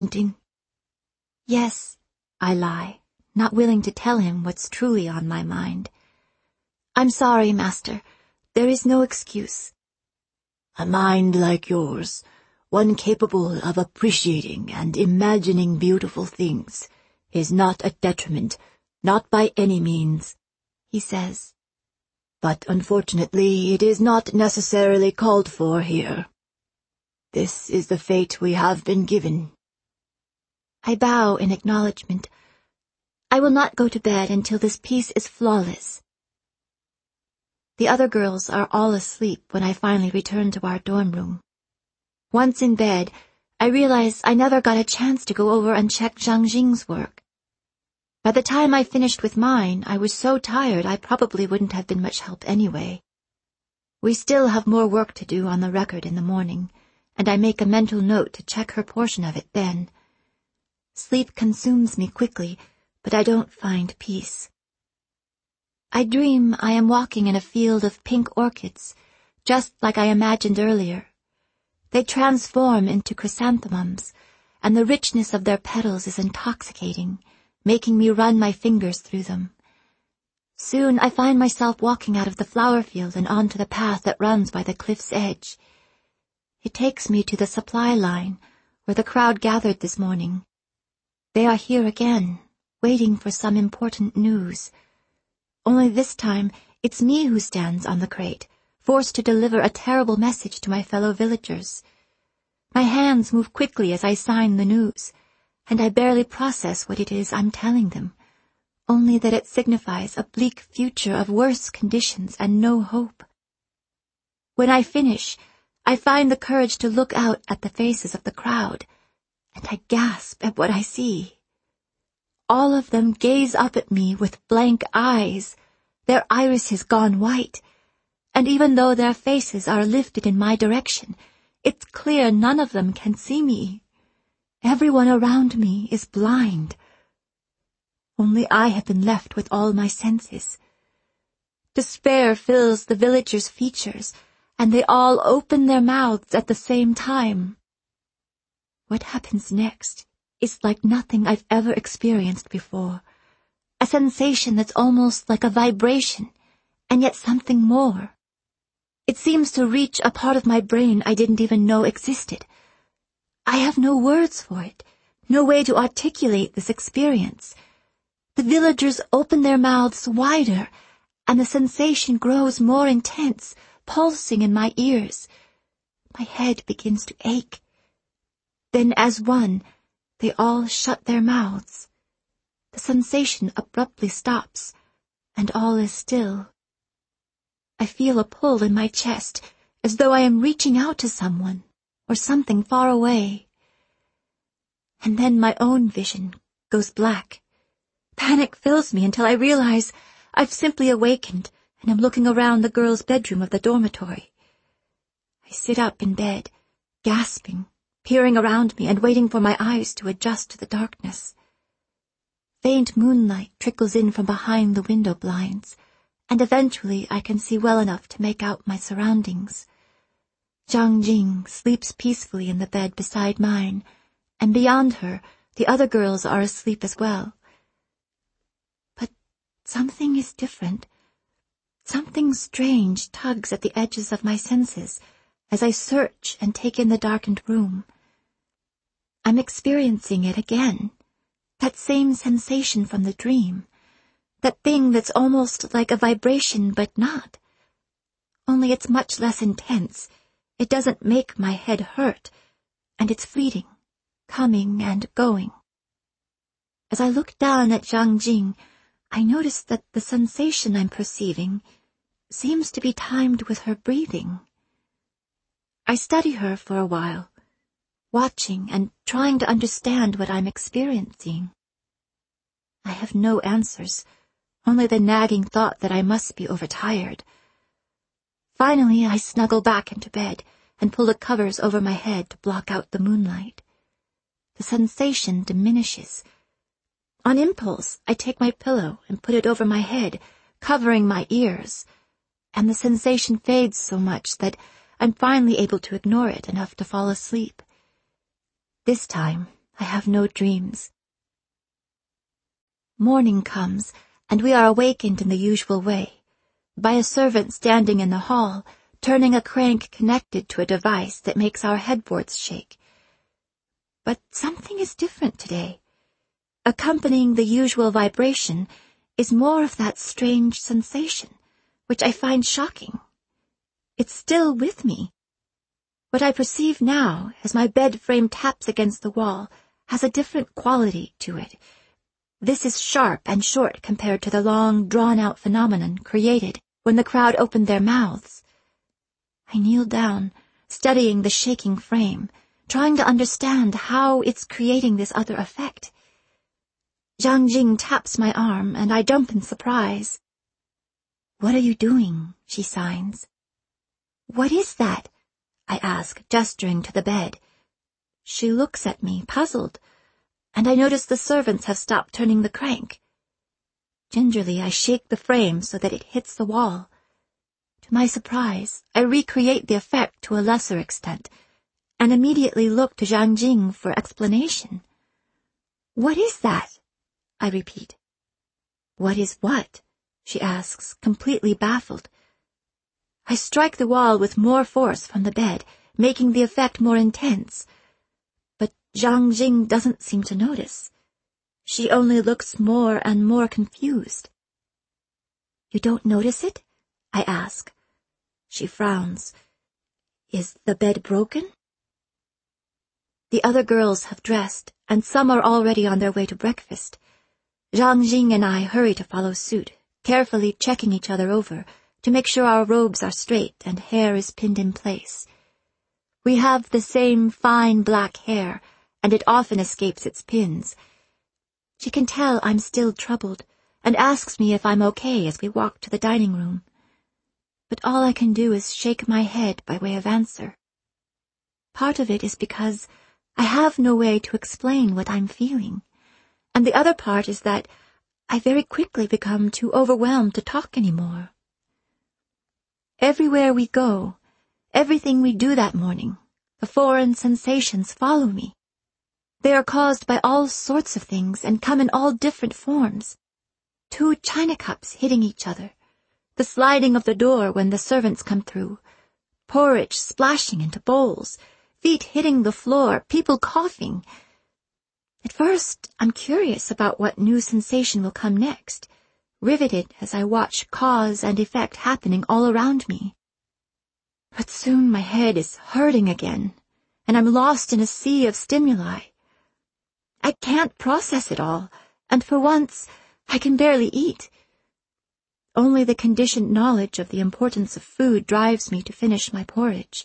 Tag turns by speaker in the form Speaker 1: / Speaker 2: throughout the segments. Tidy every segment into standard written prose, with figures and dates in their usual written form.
Speaker 1: Din. Yes, I lie, not willing to tell him what's truly on my mind. I'm sorry, master. There is no excuse.
Speaker 2: A mind like yours, one capable of appreciating and imagining beautiful things, is not a detriment, not by any means, he says. But unfortunately it is not necessarily called for here. This is the fate we have been given.
Speaker 1: I bow in acknowledgement. I will not go to bed until this piece is flawless. The other girls are all asleep when I finally return to our dorm room. Once in bed, I realize I never got a chance to go over and check Zhang Jing's work. By the time I finished with mine, I was so tired I probably wouldn't have been much help anyway. We still have more work to do on the record in the morning, and I make a mental note to check her portion of it then. Sleep consumes me quickly, but I don't find peace. I dream I am walking in a field of pink orchids, just like I imagined earlier. They transform into chrysanthemums, and the richness of their petals is intoxicating, making me run my fingers through them. Soon I find myself walking out of the flower field and onto the path that runs by the cliff's edge. It takes me to the supply line, where the crowd gathered this morning. They are here again, waiting for some important news. Only this time, it's me who stands on the crate, forced to deliver a terrible message to my fellow villagers. My hands move quickly as I sign the news, and I barely process what it is I'm telling them, only that it signifies a bleak future of worse conditions and no hope. When I finish, I find the courage to look out at the faces of the crowd, and I gasp at what I see. All of them gaze up at me with blank eyes, their irises gone white, and even though their faces are lifted in my direction, it's clear none of them can see me. Everyone around me is blind. Only I have been left with all my senses. Despair fills the villagers' features, and they all open their mouths at the same time. What happens next is like nothing I've ever experienced before. A sensation that's almost like a vibration, and yet something more. It seems to reach a part of my brain I didn't even know existed. I have no words for it, no way to articulate this experience. The villagers open their mouths wider, and the sensation grows more intense, pulsing in my ears. My head begins to ache. Then as one, they all shut their mouths. The sensation abruptly stops, and all is still. I feel a pull in my chest, as though I am reaching out to someone, or something far away. And then my own vision goes black. Panic fills me until I realize I've simply awakened and am looking around the girls' bedroom of the dormitory. I sit up in bed, gasping, peering around me and waiting for my eyes to adjust to the darkness. Faint moonlight trickles in from behind the window blinds, and eventually I can see well enough to make out my surroundings. Zhang Jing sleeps peacefully in the bed beside mine, and beyond her, the other girls are asleep as well. But something is different. Something strange tugs at the edges of my senses as I search and take in the darkened room. I'm experiencing it again, that same sensation from the dream, that thing that's almost like a vibration but not. Only it's much less intense. It doesn't make my head hurt, and it's fleeting, coming and going. As I look down at Zhang Jing, I notice that the sensation I'm perceiving seems to be timed with her breathing. I study her for a while, watching and trying to understand what I'm experiencing. I have no answers, only the nagging thought that I must be overtired. Finally, I snuggle back into bed and pull the covers over my head to block out the moonlight. The sensation diminishes. On impulse, I take my pillow and put it over my head, covering my ears, and the sensation fades so much that I'm finally able to ignore it enough to fall asleep. This time, I have no dreams. Morning comes, and we are awakened in the usual way, by a servant standing in the hall, turning a crank connected to a device that makes our headboards shake. But something is different today. Accompanying the usual vibration is more of that strange sensation, which I find shocking. It's still with me. What I perceive now, as my bed frame taps against the wall, has a different quality to it. This is sharp and short compared to the long, drawn-out phenomenon created when the crowd opened their mouths. I kneel down, studying the shaking frame, trying to understand how it's creating this other effect. Zhang Jing taps my arm, and I jump in surprise. "What are you doing?" she signs. "What is that?" I ask, gesturing to the bed. She looks at me, puzzled, and I notice the servants have stopped turning the crank. Gingerly, I shake the frame so that it hits the wall. To my surprise, I recreate the effect to a lesser extent, and immediately look to Zhang Jing for explanation. "What is that?" I repeat. "What is what?" she asks, completely baffled. I strike the wall with more force from the bed, making the effect more intense. But Zhang Jing doesn't seem to notice. She only looks more and more confused. "You don't notice it?" I ask. She frowns. "Is the bed broken?" The other girls have dressed, and some are already on their way to breakfast. Zhang Jing and I hurry to follow suit, carefully checking each other over to make sure our robes are straight and hair is pinned in place. We have the same fine black hair, and it often escapes its pins. She can tell I'm still troubled, and asks me if I'm okay as we walk to the dining room. But all I can do is shake my head by way of answer. Part of it is because I have no way to explain what I'm feeling, and the other part is that I very quickly become too overwhelmed to talk anymore. Everywhere we go, everything we do that morning, the foreign sensations follow me. They are caused by all sorts of things and come in all different forms. 2 china cups hitting each other, the sliding of the door when the servants come through, porridge splashing into bowls, feet hitting the floor, people coughing. At first, I'm curious about what new sensation will come next, riveted as I watch cause and effect happening all around me. But soon my head is hurting again, and I'm lost in a sea of stimuli. I can't process it all, and for once, I can barely eat. Only the conditioned knowledge of the importance of food drives me to finish my porridge.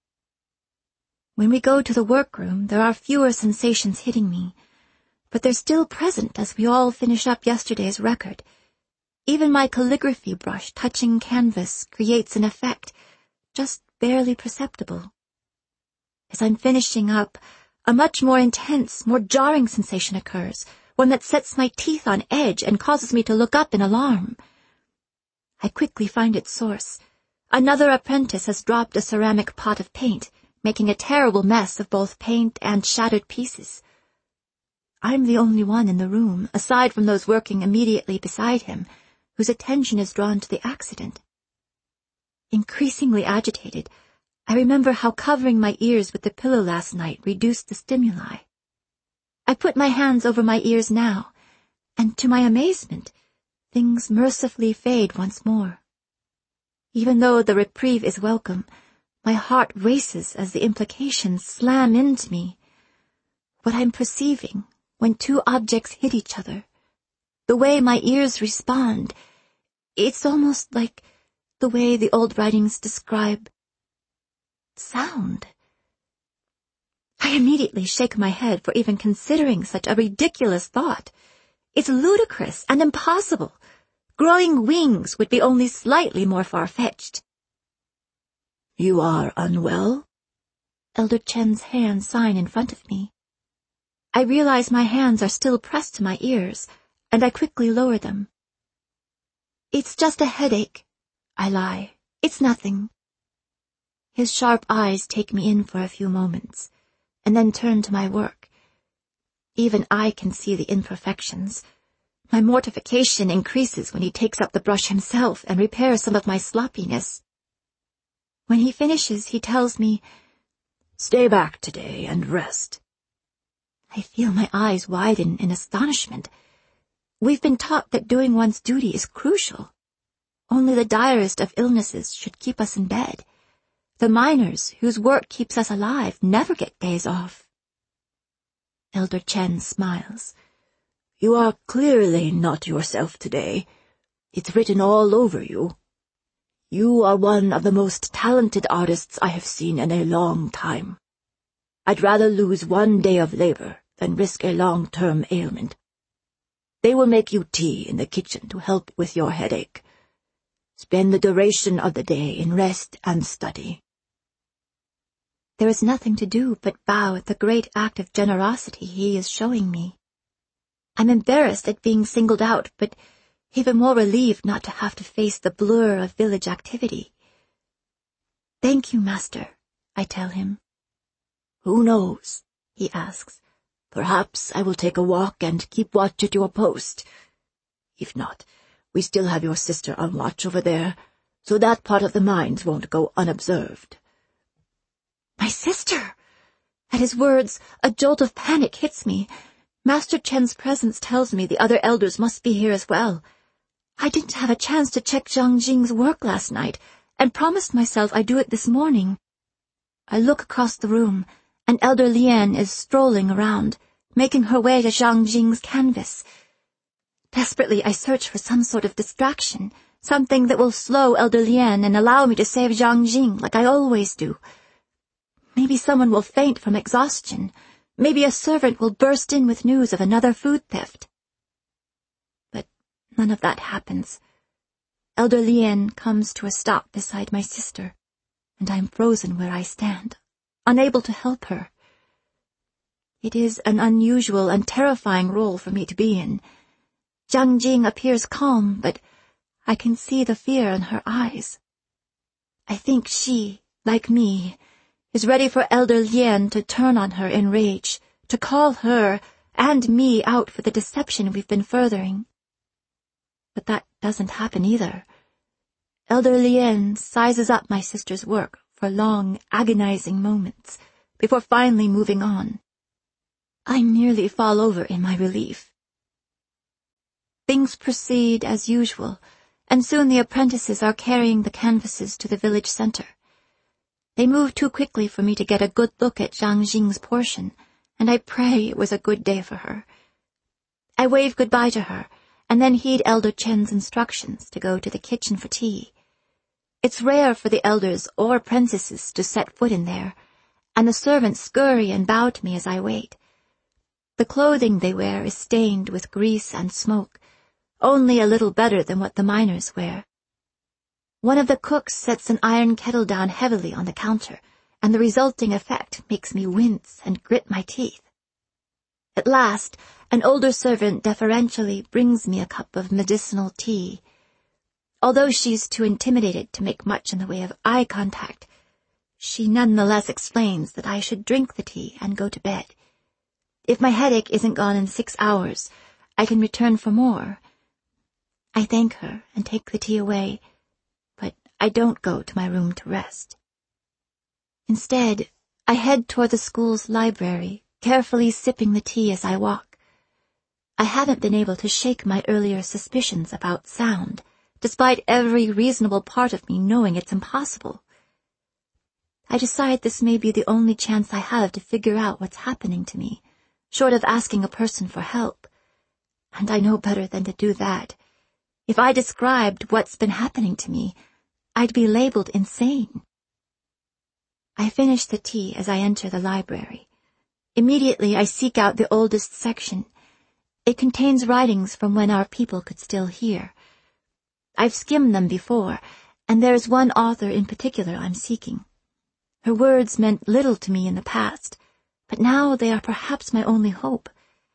Speaker 1: When we go to the workroom, there are fewer sensations hitting me, but they're still present as we all finish up yesterday's record. Even my calligraphy brush touching canvas creates an effect, just barely perceptible. As I'm finishing up, a much more intense, more jarring sensation occurs, one that sets my teeth on edge and causes me to look up in alarm. I quickly find its source. Another apprentice has dropped a ceramic pot of paint, making a terrible mess of both paint and shattered pieces. I'm the only one in the room, aside from those working immediately beside him, whose attention is drawn to the accident. Increasingly agitated, I remember how covering my ears with the pillow last night reduced the stimuli. I put my hands over my ears now, and to my amazement, things mercifully fade once more. Even though the reprieve is welcome, my heart races as the implications slam into me. What I'm perceiving when 2 objects hit each other, the way my ears respond, it's almost like the way the old writings describe sound. I immediately shake my head for even considering such a ridiculous thought. It's ludicrous and impossible. Growing wings would be only slightly more far-fetched.
Speaker 2: "You are unwell?"
Speaker 1: Elder Chen's hands sign in front of me. I realize my hands are still pressed to my ears, and I quickly lower them. "It's just a headache," I lie. "It's nothing." His sharp eyes take me in for a few moments, and then turn to my work. Even I can see the imperfections. My mortification increases when he takes up the brush himself and repairs some of my sloppiness. When he finishes, he tells me,
Speaker 2: "Stay back today and rest."
Speaker 1: I feel my eyes widen in astonishment. We've been taught that doing one's duty is crucial. Only the direst of illnesses should keep us in bed. The miners, whose work keeps us alive, never get days off.
Speaker 2: Elder Chen smiles. "You are clearly not yourself today. It's written all over you. You are one of the most talented artists I have seen in a long time. I'd rather lose one day of labor than risk a long-term ailment. They will make you tea in the kitchen to help with your headache. Spend the duration of the day in rest and study."
Speaker 1: There is nothing to do but bow at the great act of generosity he is showing me. I'm embarrassed at being singled out, but even more relieved not to have to face the blur of village activity. "Thank you, Master," I tell him.
Speaker 2: "Who knows?" he asks. "Perhaps I will take a walk and keep watch at your post. If not, we still have your sister on watch over there, so that part of the mines won't go unobserved."
Speaker 1: My sister! At his words, a jolt of panic hits me. Master Chen's presence tells me the other elders must be here as well. I didn't have a chance to check Zhang Jing's work last night, and promised myself I'd do it this morning. I look across the room, and Elder Lian is strolling around, making her way to Zhang Jing's canvas. Desperately, I search for some sort of distraction, something that will slow Elder Lian and allow me to save Zhang Jing like I always do. Maybe someone will faint from exhaustion. Maybe a servant will burst in with news of another food theft. But none of that happens. Elder Lian comes to a stop beside my sister, and I am frozen where I stand, unable to help her. It is an unusual and terrifying role for me to be in. Zhang Jing appears calm, but I can see the fear in her eyes. I think she, like me, is ready for Elder Lian to turn on her in rage, to call her and me out for the deception we've been furthering. But that doesn't happen either. Elder Lian sizes up my sister's work for long, agonizing moments, before finally moving on. I nearly fall over in my relief. Things proceed as usual, and soon the apprentices are carrying the canvases to the village center. They move too quickly for me to get a good look at Zhang Jing's portion, and I pray it was a good day for her. I wave goodbye to her, and then heed Elder Chen's instructions to go to the kitchen for tea. It's rare for the elders or apprentices to set foot in there, and the servants scurry and bow to me as I wait. The clothing they wear is stained with grease and smoke, only a little better than what the miners wear. One of the cooks sets an iron kettle down heavily on the counter, and the resulting effect makes me wince and grit my teeth. At last, an older servant deferentially brings me a cup of medicinal tea. Although she's too intimidated to make much in the way of eye contact, she nonetheless explains that I should drink the tea and go to bed. If my headache isn't gone in 6 hours, I can return for more. I thank her and take the tea away, but I don't go to my room to rest. Instead, I head toward the school's library, carefully sipping the tea as I walk. I haven't been able to shake my earlier suspicions about sound, despite every reasonable part of me knowing it's impossible. I decide this may be the only chance I have to figure out what's happening to me, short of asking a person for help. And I know better than to do that. If I described what's been happening to me, I'd be labeled insane. I finish the tea as I enter the library. Immediately I seek out the oldest section. It contains writings from when our people could still hear. I've skimmed them before, and there's one author in particular I'm seeking. Her words meant little to me in the past, but now they are perhaps my only hope.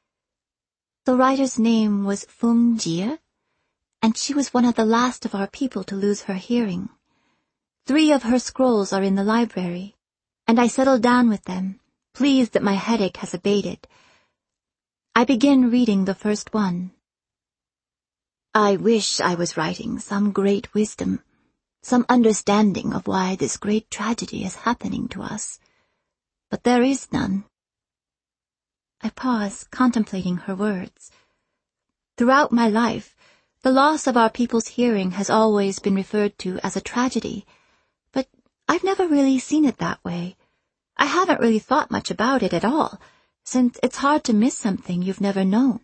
Speaker 1: The writer's name was Feng Jie, and she was one of the last of our people to lose her hearing. 3 of her scrolls are in the library, and I settled down with them, pleased that my headache has abated. I begin reading the first one. I wish I was writing some great wisdom, some understanding of why this great tragedy is happening to us. But there is none. I pause, contemplating her words. Throughout my life, the loss of our people's hearing has always been referred to as a tragedy, but I've never really seen it that way. I haven't really thought much about it at all, since it's hard to miss something you've never known.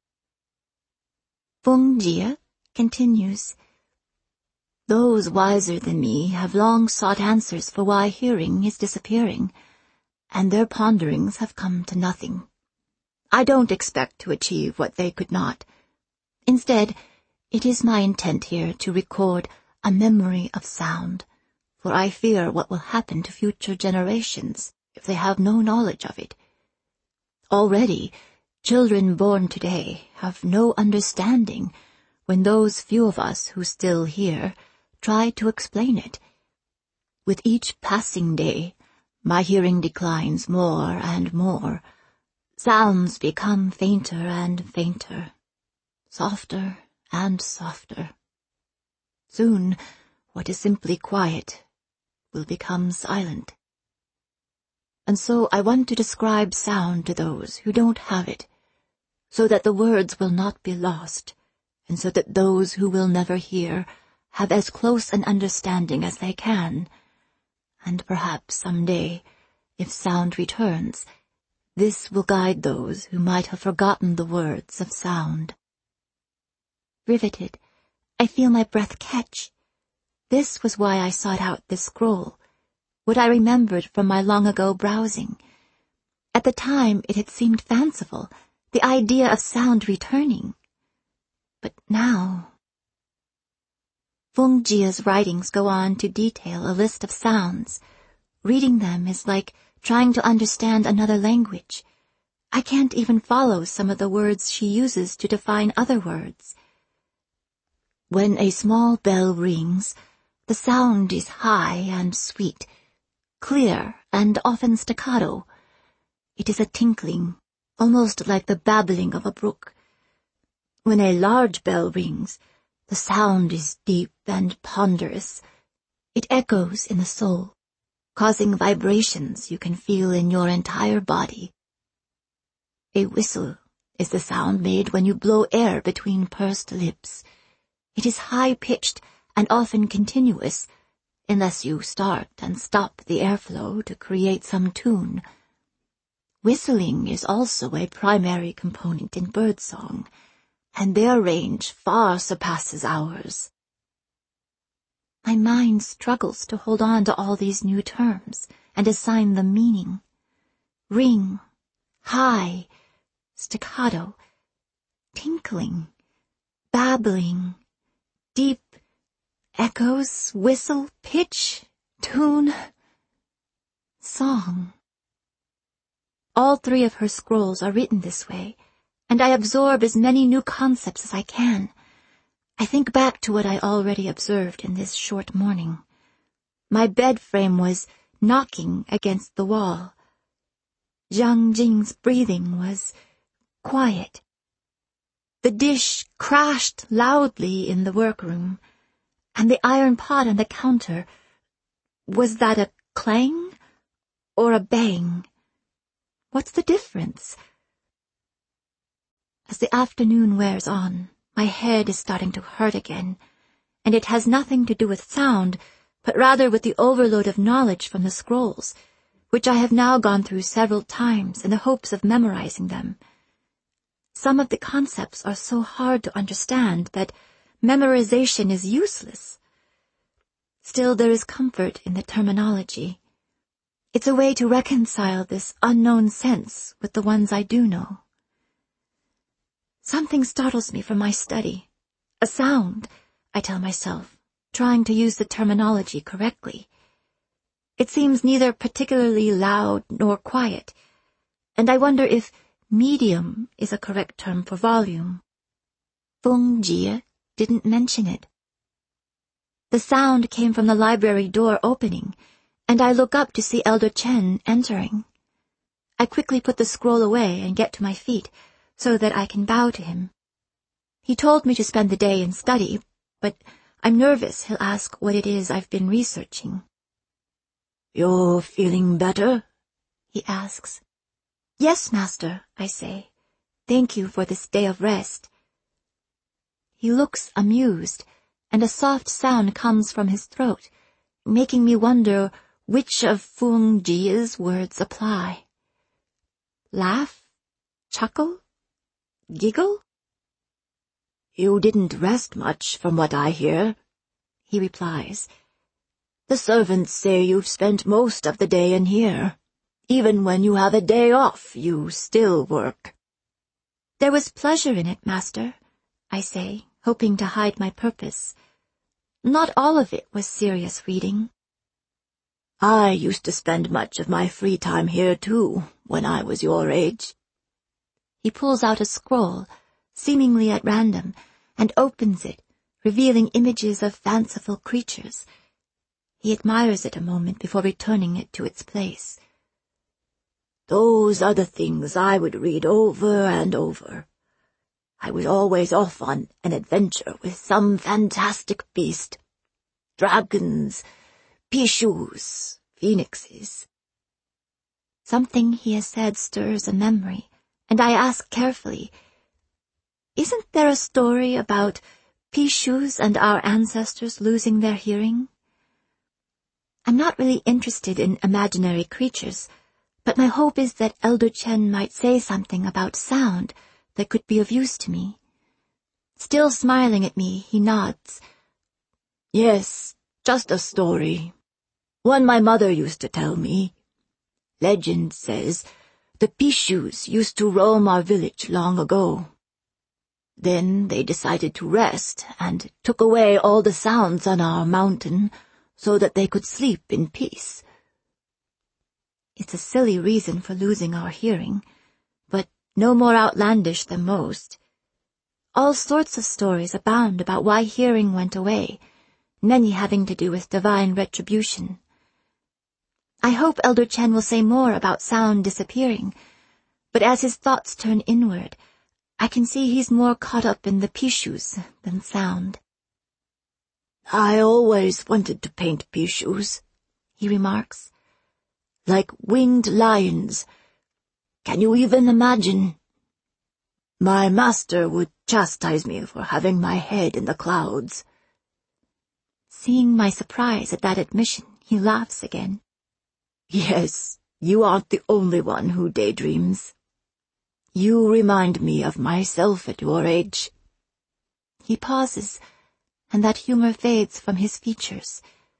Speaker 1: Feng Jie continues, Those wiser than me have long sought answers for why hearing is disappearing, and their ponderings have come to nothing. I don't expect to achieve what they could not. Instead, it is my intent here to record a memory of sound, for I fear what will happen to future generations if they have no knowledge of it. Already, children born today have no understanding when those few of us who still hear try to explain it. With each passing day, my hearing declines more and more. Sounds become fainter and fainter, softer and softer. Soon, what is simply quiet will become silent. And so I want to describe sound to those who don't have it, so that the words will not be lost, and so that those who will never hear have as close an understanding as they can. And perhaps some day, if sound returns, this will guide those who might have forgotten the words of sound. Riveted, I feel my breath catch. This was why I sought out this scroll, what I remembered from my long-ago browsing. At the time it had seemed fanciful, the idea of sound returning. But now... Feng Jie's writings go on to detail a list of sounds. Reading them is like trying to understand another language. I can't even follow some of the words she uses to define other words. When a small bell rings, the sound is high and sweet, clear and often staccato. It is a tinkling, almost like the babbling of a brook. When a large bell rings, the sound is deep and ponderous. It echoes in the soul, causing vibrations you can feel in your entire body. A whistle is the sound made when you blow air between pursed lips. It is high-pitched and often continuous, unless you start and stop the airflow to create some tune. Whistling is also a primary component in birdsong, and their range far surpasses ours. My mind struggles to hold on to all these new terms and assign them meaning. Ring, high, staccato, tinkling, babbling, deep, echoes, whistle, pitch, tune, song. All three of her scrolls are written this way, and I absorb as many new concepts as I can. I think back to what I already observed in this short morning. My bed frame was knocking against the wall. Zhang Jing's breathing was quiet. The dish crashed loudly in the workroom, and the iron pot on the counter, was that a clang or a bang? What's the difference? As the afternoon wears on, my head is starting to hurt again, and it has nothing to do with sound, but rather with the overload of knowledge from the scrolls, which I have now gone through several times in the hopes of memorizing them. Some of the concepts are so hard to understand that memorization is useless. Still, there is comfort in the terminology. It's a way to reconcile this unknown sense with the ones I do know. Something startles me from my study. A sound, I tell myself, trying to use the terminology correctly. It seems neither particularly loud nor quiet, and I wonder if medium is a correct term for volume. Feng Jie didn't mention it. The sound came from the library door opening, and I look up to see Elder Chen entering. I quickly put the scroll away and get to my feet, so that I can bow to him. He told me to spend the day in study, but I'm nervous he'll ask what it is I've been researching.
Speaker 2: "You're feeling better?"
Speaker 1: he asks. "Yes, master," I say. "Thank you for this day of rest." He looks amused, and a soft sound comes from his throat, making me wonder which of Feng Ji's words apply. Laugh? Chuckle? Giggle?
Speaker 2: "You didn't rest much, from what I hear," he replies. "The servants say you've spent most of the day in here. Even when you have a day off, you still work."
Speaker 1: "There was pleasure in it, master," I say, hoping to hide my purpose. Not all of it was serious reading.
Speaker 2: "I used to spend much of my free time here, too, when I was your age."
Speaker 1: He pulls out a scroll, seemingly at random, and opens it, revealing images of fanciful creatures. He admires it a moment before returning it to its place.
Speaker 2: "Those are the things I would read over and over. I was always off on an adventure with some fantastic beast. Dragons, Pishus, phoenixes."
Speaker 1: Something he has said stirs a memory, and I ask carefully, "Isn't there a story about Pishus and our ancestors losing their hearing?" I'm not really interested in imaginary creatures, but my hope is that Elder Chen might say something about sound that could be of use to me. Still smiling at me, he nods.
Speaker 2: "Yes, just a story. One my mother used to tell me. Legend says the Pishus used to roam our village long ago. Then they decided to rest and took away all the sounds on our mountain so that they could sleep in peace."
Speaker 1: It's a silly reason for losing our hearing, but no more outlandish than most. All sorts of stories abound about why hearing went away, many having to do with divine retribution. I hope Elder Chen will say more about sound disappearing, but as his thoughts turn inward, I can see he's more caught up in the Pishus than sound.
Speaker 2: "I always wanted to paint Pishus," he remarks. "Like winged lions. Can you even imagine? My master would chastise me for having my head in the clouds."
Speaker 1: Seeing my surprise at that admission, he laughs again.
Speaker 2: "Yes, you aren't the only one who daydreams. You remind me of myself at your age."
Speaker 1: He pauses, and that humor fades from his features.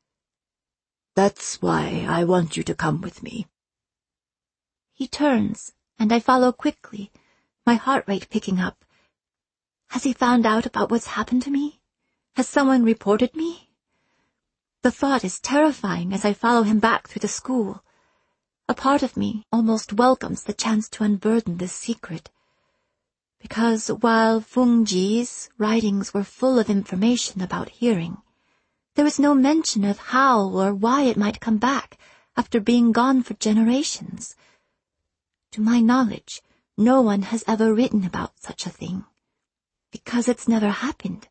Speaker 2: "That's why I want you to come with me."
Speaker 1: He turns, and I follow quickly, my heart rate picking up. Has he found out about what's happened to me? Has someone reported me? The thought is terrifying as I follow him back through the school. A part of me almost welcomes the chance to unburden this secret. Because while Feng Ji's writings were full of information about hearing, there was no mention of how or why it might come back after being gone for generations. To my knowledge, no one has ever written about such a thing, because it's never happened.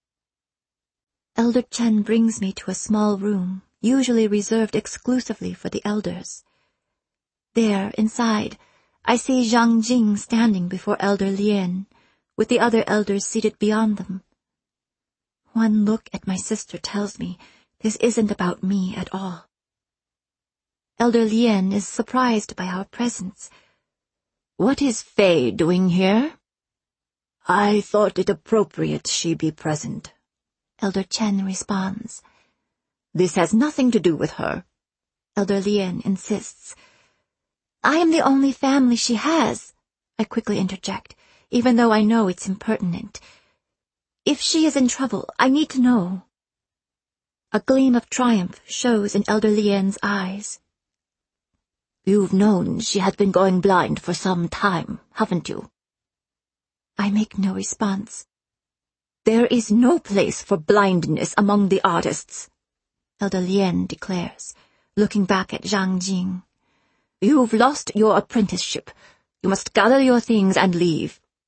Speaker 1: Elder Chen brings me to a small room, usually reserved exclusively for the elders. There, inside, I see Zhang Jing standing before Elder Lien, with the other elders seated beyond them. One look at my sister tells me this isn't about me at all. Elder Lien is surprised by our presence.
Speaker 2: "What is Fei doing here?" "I thought it appropriate she be present,"
Speaker 1: Elder Chen responds.
Speaker 2: "This has nothing to do with her,"
Speaker 1: Elder Lien insists. "I am the only family she has," I quickly interject, even though I know it's impertinent. "If she is in trouble, I need to know." A gleam of triumph shows in Elder Lien's eyes.
Speaker 2: "You've known she has been going blind for some time, haven't you?"
Speaker 1: I make no response.
Speaker 2: "There is no place for blindness among the artists,"
Speaker 1: Elder Lien declares, looking back at Zhang Jing.
Speaker 2: "You've lost your apprenticeship. You must gather your things and leave.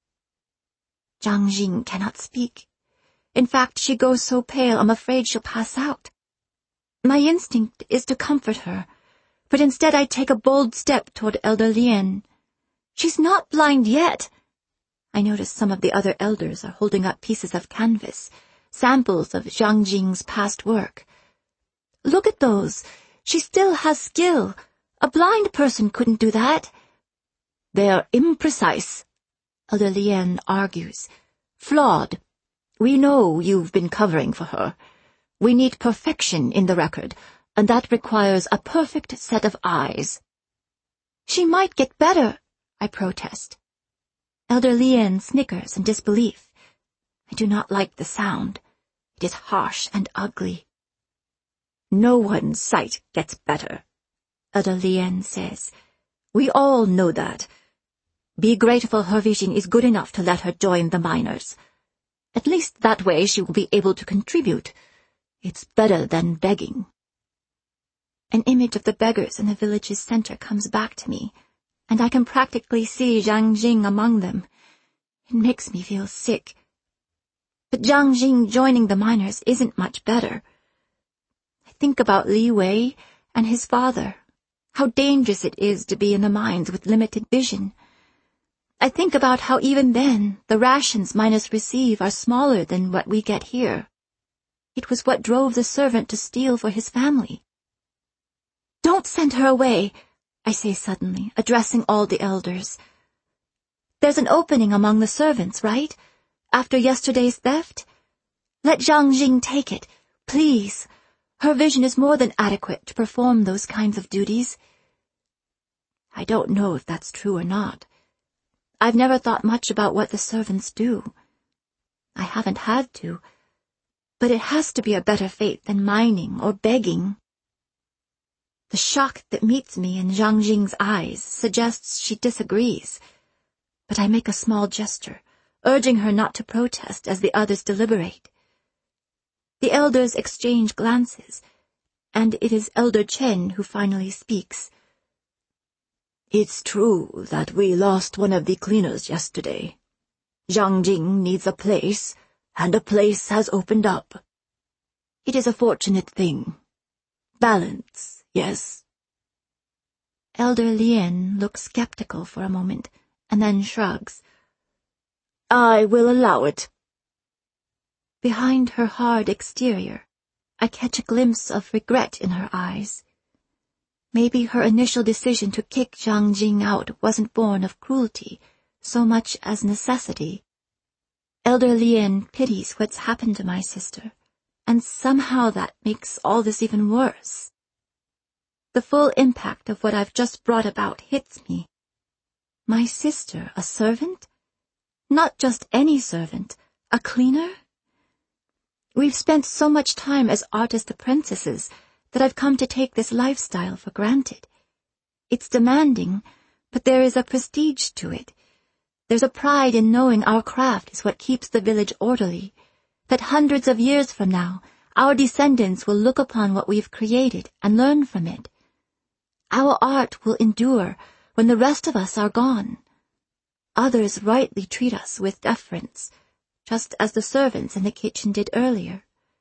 Speaker 1: Zhang Jing cannot speak. In fact, she goes so pale I'm afraid she'll pass out. My instinct is to comfort her, but instead I take a bold step toward Elder Lien. She's not blind yet. I notice some of the other elders are holding up pieces of canvas, samples of Zhang Jing's past work. Look at those. She still has skill. A blind person couldn't do that.
Speaker 2: They're imprecise, Elder Lien argues. Flawed. We know you've been covering for her. We need perfection in the record, and that requires a perfect set of eyes.
Speaker 1: She might get better, I protest. Elder Lien snickers in disbelief. I do not like the sound. It is harsh and ugly.
Speaker 2: No one's sight gets better, Elder Lien says. We all know that. Be grateful her vision is good enough to let her join the miners. At least that way she will be able to contribute. It's better than begging.
Speaker 1: An image of the beggars in the village's center comes back to me, and I can practically see Zhang Jing among them. It makes me feel sick. But Zhang Jing joining the miners isn't much better. I think about Li Wei and his father, how dangerous it is to be in the mines with limited vision. I think about how even then the rations miners receive are smaller than what we get here. It was what drove the servant to steal for his family. Don't send her away, I say suddenly, addressing all the elders. There's an opening among the servants, right? After yesterday's theft? Let Zhang Jing take it, please. Her vision is more than adequate to perform those kinds of duties.
Speaker 2: I don't know if that's true or not.
Speaker 1: I've never thought much about what the servants do. I haven't had to, but it has to be a better fate than mining or begging. The shock that meets me in Zhang Jing's eyes suggests she disagrees, but I make a small gesture, urging her not to protest as the others deliberate. The elders exchange glances, and it is Elder Chen who finally speaks.
Speaker 2: It's true that we lost one of the cleaners yesterday. Zhang Jing needs a place, and a place has opened up. It is a fortunate thing. Balance, yes.
Speaker 1: Elder Lien looks skeptical for a moment, and then shrugs.
Speaker 2: I will allow it.
Speaker 1: Behind her hard exterior, I catch a glimpse of regret in her eyes. Maybe her initial decision to kick Zhang Jing out wasn't born of cruelty, so much as necessity. Elder Lien pities what's happened to my sister, and somehow that makes all this even worse. The full impact of what I've just brought about hits me. My sister, a servant? Not just any servant, a cleaner? We've spent so much time as artist apprentices that I've come to take this lifestyle for granted. It's demanding, but there is a prestige to it. There's a pride in knowing our craft is what keeps the village orderly, that hundreds of years from now, our descendants will look upon what we've created and learn from it. Our art will endure when the rest of us are gone. Others rightly treat us with deference, just as the servants in the kitchen did earlier.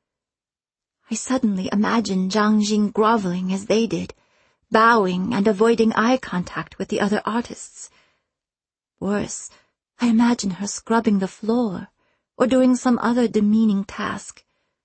Speaker 1: I suddenly imagine Zhang Jing groveling as they did, bowing and avoiding eye contact with the other artists. Worse, I imagine her scrubbing the floor or doing some other demeaning task.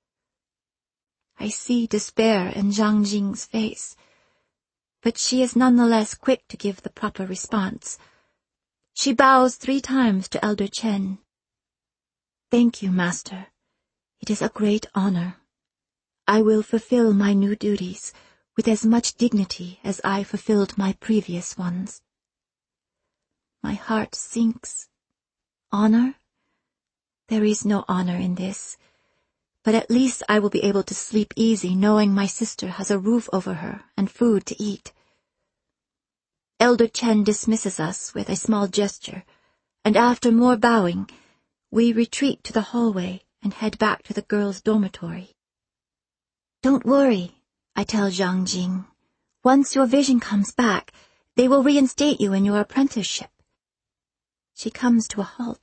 Speaker 1: I see despair in Zhang Jing's face, but she is nonetheless quick to give the proper response. She bows 3 times to Elder Chen. Thank you, Master. It is a great honor. I will fulfill my new duties with as much dignity as I fulfilled my previous ones. My heart sinks. Honor? There is no honor in this, but at least I will be able to sleep easy knowing my sister has a roof over her and food to eat. Elder Chen dismisses us with a small gesture, and after more bowing, we retreat to the hallway and head back to the girls' dormitory. Don't worry, I tell Zhang Jing. Once your vision comes back, they will reinstate you in your apprenticeship. She comes to a halt,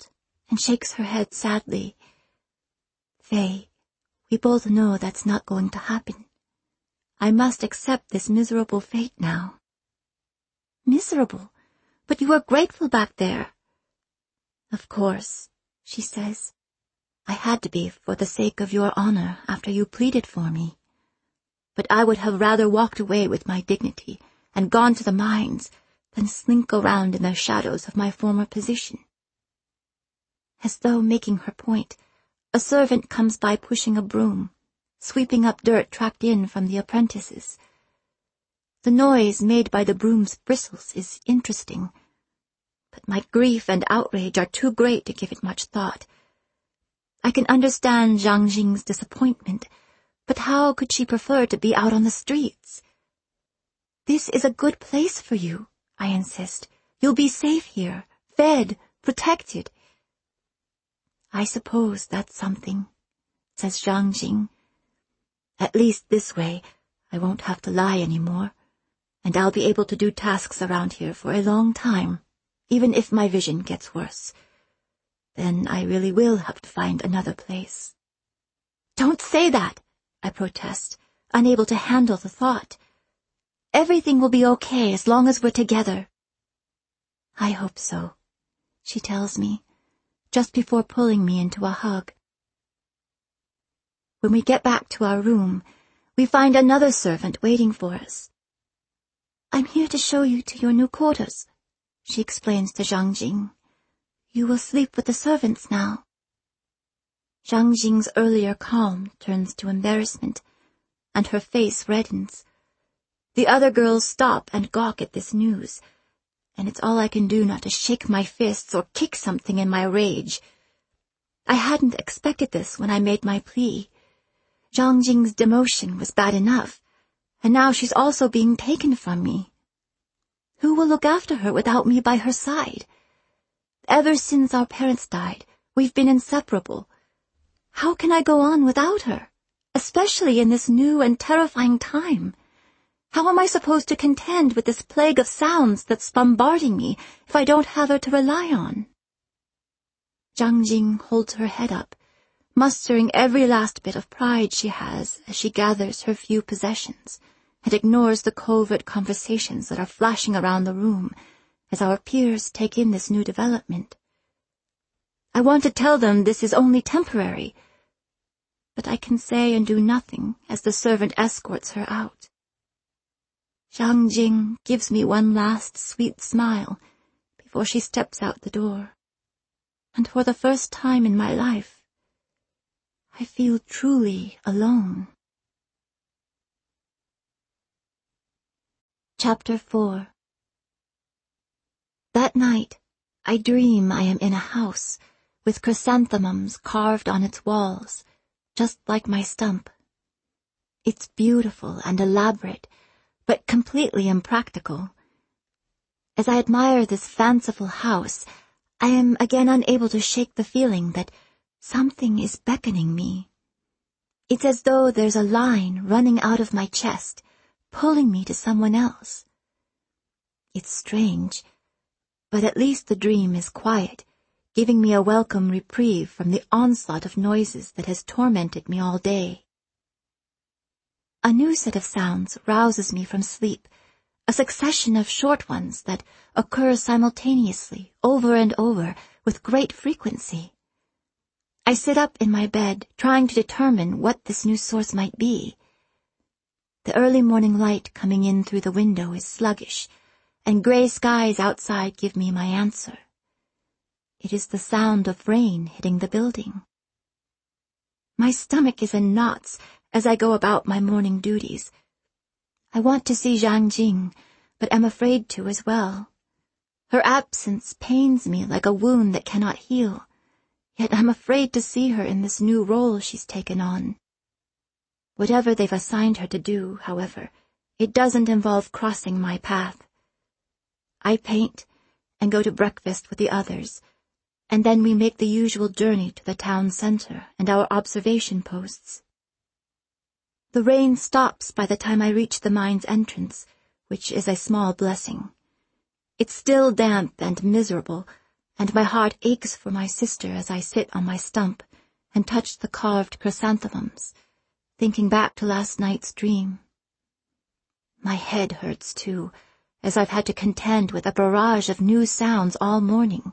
Speaker 1: and shakes her head sadly. Faye, we both know that's not going to happen. I must accept this miserable fate now. Miserable? But you were grateful back there. Of course, she says. I had to be for the sake of your honor after you pleaded for me. But I would have rather walked away with my dignity and gone to the mines than slink around in the shadows of my former position. As though making her point, a servant comes by pushing a broom, sweeping up dirt tracked in from the apprentices. The noise made by the broom's bristles is interesting, but my grief and outrage are too great to give it much thought. I can understand Zhang Jing's disappointment, but how could she prefer to be out on the streets? This is a good place for you, I insist. You'll be safe here, fed, protected. I suppose that's something, says Zhang Jing. At least this way, I won't have to lie anymore, and I'll be able to do tasks around here for a long time, even if my vision gets worse. Then I really will have to find another place. Don't say that, I protest, unable to handle the thought. Everything will be okay as long as we're together. I hope so, she tells me, just before pulling me into a hug. When we get back to our room, we find another servant waiting for us. I'm here to show you to your new quarters, she explains to Zhang Jing. You will sleep with the servants now. Zhang Jing's earlier calm turns to embarrassment, and her face reddens. The other girls stop and gawk at this news, and it's all I can do not to shake my fists or kick something in my rage. I hadn't expected this when I made my plea. Zhang Jing's demotion was bad enough, and now she's also being taken from me. Who will look after her without me by her side? Ever since our parents died, we've been inseparable. How can I go on without her, especially in this new and terrifying time? How am I supposed to contend with this plague of sounds that's bombarding me if I don't have her to rely on? Zhang Jing holds her head up, mustering every last bit of pride she has as she gathers her few possessions, and ignores the covert conversations that are flashing around the room as our peers take in this new development. I want to tell them this is only temporary, but I can say and do nothing as the servant escorts her out. Zhang Jing gives me one last sweet smile before she steps out the door, and for the first time in my life, I feel truly alone. Chapter 4. That night, I dream I am in a house with chrysanthemums carved on its walls, just like my stump. It's beautiful and elaborate, but completely impractical. As I admire this fanciful house, I am again unable to shake the feeling that something is beckoning me. It's as though there's a line running out of my chest, pulling me to someone else. It's strange, but at least the dream is quiet, giving me a welcome reprieve from the onslaught of noises that has tormented me all day. A new set of sounds rouses me from sleep, a succession of short ones that occur simultaneously, over and over, with great frequency. I sit up in my bed, trying to determine what this new source might be. The early morning light coming in through the window is sluggish, and gray skies outside give me my answer. It is the sound of rain hitting the building. My stomach is in knots as I go about my morning duties. I want to see Zhang Jing, but am afraid to as well. Her absence pains me like a wound that cannot heal, yet I'm afraid to see her in this new role she's taken on. Whatever they've assigned her to do, however, it doesn't involve crossing my path. I paint and go to breakfast with the others, and then we make the usual journey to the town center and our observation posts. The rain stops by the time I reach the mine's entrance, which is a small blessing. It's still damp and miserable, and my heart aches for my sister as I sit on my stump and touch the carved chrysanthemums, thinking back to last night's dream. My head hurts too, as I've had to contend with a barrage of new sounds all morning.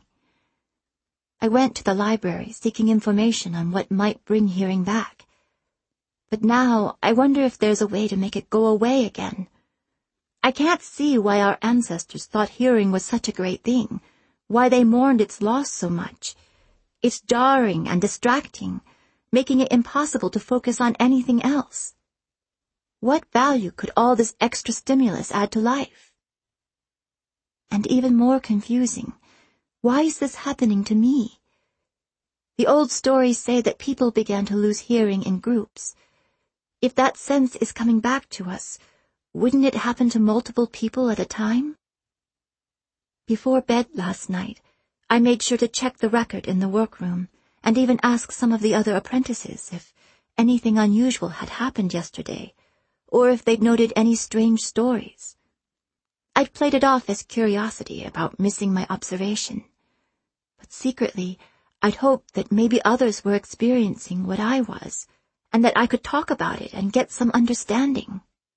Speaker 1: I went to the library seeking information on what might bring hearing back. But now I wonder if there's a way to make it go away again. I can't see why our ancestors thought hearing was such a great thing, why they mourned its loss so much. It's jarring and distracting, making it impossible to focus on anything else. What value could all this extra stimulus add to life? And even more confusing, why is this happening to me? The old stories say that people began to lose hearing in groups. If that sense is coming back to us, wouldn't it happen to multiple people at a time? Before bed last night, I made sure to check the record in the workroom and even ask some of the other apprentices if anything unusual had happened yesterday, or if they'd noted any strange stories. I'd played it off as curiosity about missing my observation, but secretly I'd hoped that maybe others were experiencing what I was, and that I could talk about it and get some understanding.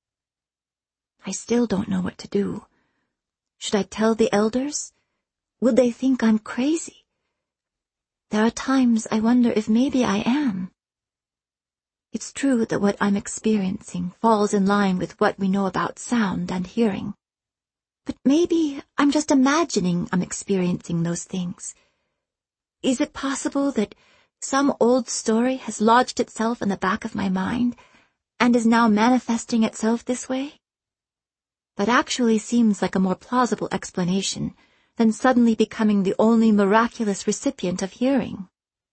Speaker 1: I still don't know what to do. Should I tell the elders? Will they think I'm crazy? There are times I wonder if maybe I am. It's true that what I'm experiencing falls in line with what we know about sound and hearing. But maybe I'm just imagining I'm experiencing those things. Is it possible that some old story has lodged itself in the back of my mind and is now manifesting itself this way? That actually seems like a more plausible explanation than suddenly becoming the only miraculous recipient of hearing.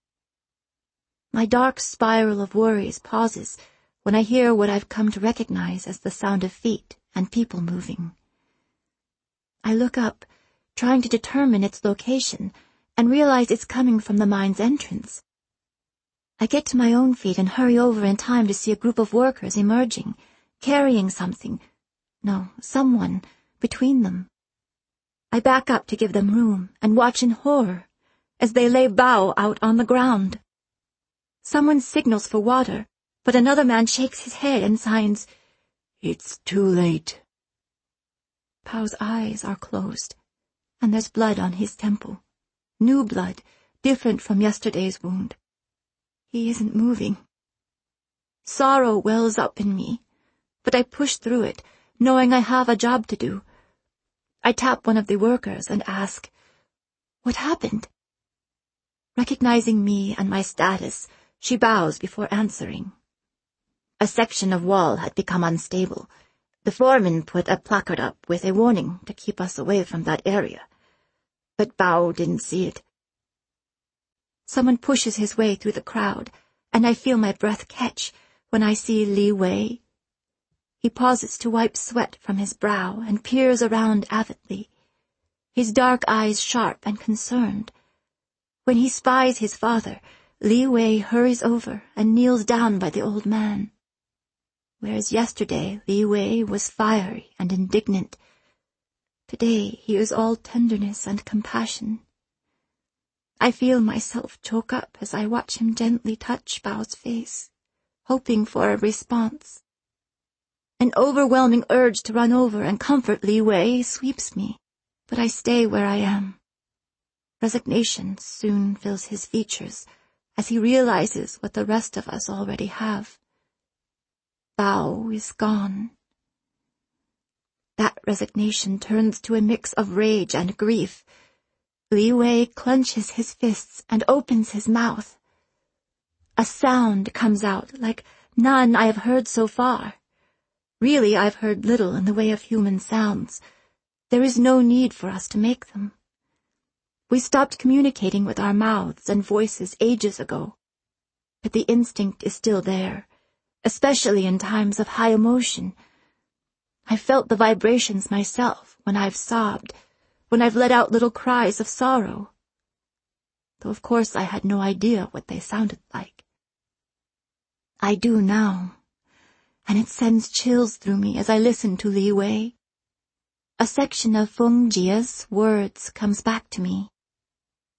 Speaker 1: My dark spiral of worries pauses when I hear what I've come to recognize as the sound of feet and people moving. I look up, trying to determine its location, and realize it's coming from the mine's entrance. I get to my own feet and hurry over in time to see a group of workers emerging, carrying someone, between them. I back up to give them room and watch in horror as they lay Bao out on the ground. Someone signals for water, but another man shakes his head and signs, "It's too late." Bao's eyes are closed, and there's blood on his temple. New blood, different from yesterday's wound. He isn't moving. Sorrow wells up in me, but I push through it, knowing I have a job to do. I tap one of the workers and ask, "What happened?" Recognizing me and my status, she bows before answering. A section of wall had become unstable. The foreman put a placard up with a warning to keep us away from that area. But Bao didn't see it. Someone pushes his way through the crowd, and I feel my breath catch when I see Li Wei. He pauses to wipe sweat from his brow and peers around avidly, his dark eyes sharp and concerned. When he spies his father, Li Wei hurries over and kneels down by the old man. Whereas yesterday Li Wei was fiery and indignant, today he is all tenderness and compassion. I feel myself choke up as I watch him gently touch Bao's face, hoping for a response. An overwhelming urge to run over and comfort Li Wei sweeps me, but I stay where I am. Resignation soon fills his features as he realizes what the rest of us already have. Bao is gone. That resignation turns to a mix of rage and grief. Li Wei clenches his fists and opens his mouth. A sound comes out like none I have heard so far. Really, I've heard little in the way of human sounds. There is no need for us to make them. We stopped communicating with our mouths and voices ages ago. But the instinct is still there, especially in times of high emotion. I felt the vibrations myself when I've sobbed, when I've let out little cries of sorrow. Though of course I had no idea what they sounded like. I do now, and it sends chills through me as I listen to Li Wei. A section of Feng Jia's words comes back to me.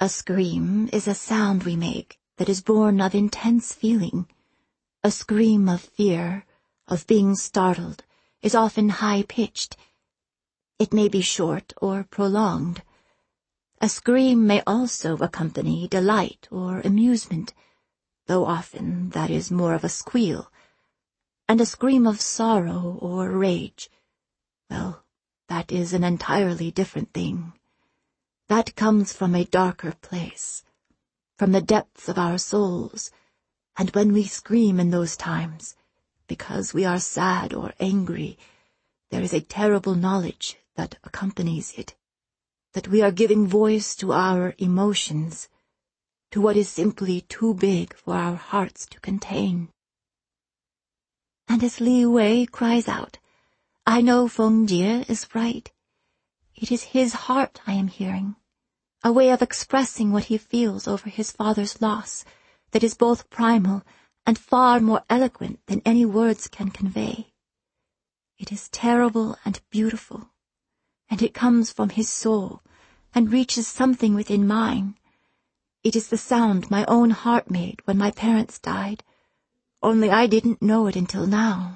Speaker 1: A scream is a sound we make that is born of intense feeling. A scream of fear, of being startled, is often high-pitched. It may be short or prolonged. A scream may also accompany delight or amusement, though often that is more of a squeal. And a scream of sorrow or rage, well, that is an entirely different thing. That comes from a darker place, from the depths of our souls, and when we scream in those times, because we are sad or angry, there is a terrible knowledge that accompanies it, that we are giving voice to our emotions, to what is simply too big for our hearts to contain. And as Li Wei cries out, I know Feng Jie is right. It is his heart I am hearing, a way of expressing what he feels over his father's loss that is both primal and far more eloquent than any words can convey. It is terrible and beautiful, and it comes from his soul and reaches something within mine. It is the sound my own heart made when my parents died, only I didn't know it until now.